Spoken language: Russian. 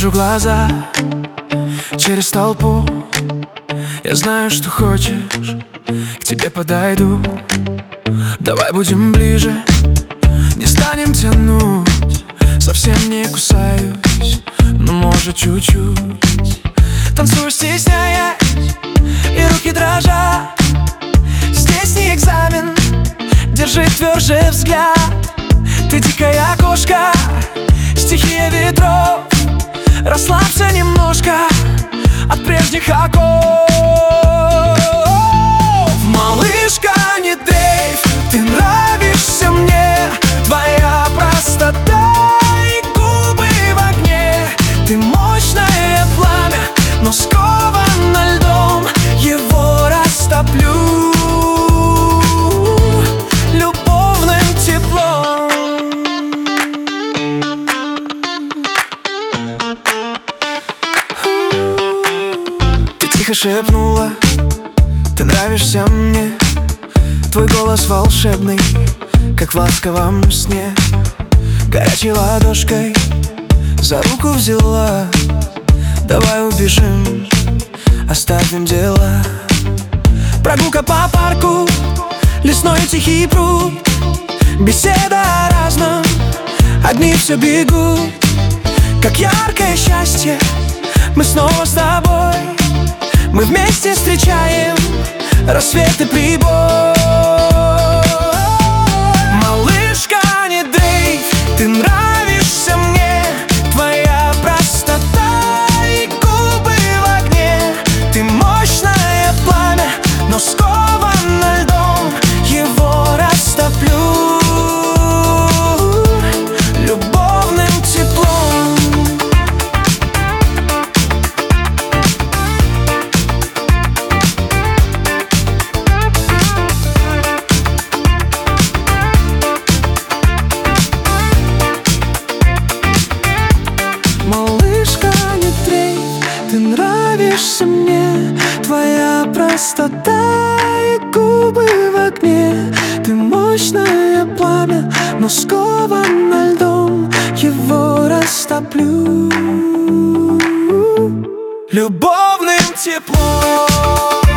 вижу глаза через толпу. Я знаю, что хочешь, к тебе подойду. Давай будем ближе, не станем тянуть. Совсем не кусаюсь, но может чуть-чуть. Танцую, стесняясь, и руки дрожат. Здесь не экзамен, держи тверже взгляд. Ты дикая кошка, стихия ветров. Расслабься немножко от прежних оков. Малышка, не дрейф, ты нравишься мне. Твоя простота и губы в огне. Ты мощное пламя, но сковано льдом. Его растоплю любовным теплом. Ты тихо шепнула: ты нравишься мне. Твой голос волшебный, как в ласковом сне. Горячей ладошкой за руку взяла. Давай убежим, оставим дела. Прогулка по парку, лесной тихий пруд. Беседа о разном, одни все бегут. Как яркое счастье, мы снова с тобой. Мы вместе встречаем рассвет и прибой. Малышка, не дрейф, ты нравишься мне. Твоя простота и губы в огне. Ты мощное пламя, но сковано льдом. Его растоплю любовным теплом. Малышка, не дрейф, ты нравишься мне. Твоя простота и губы в огне. Ты мощное пламя, но сковано льдом. Его растоплю любовным теплом.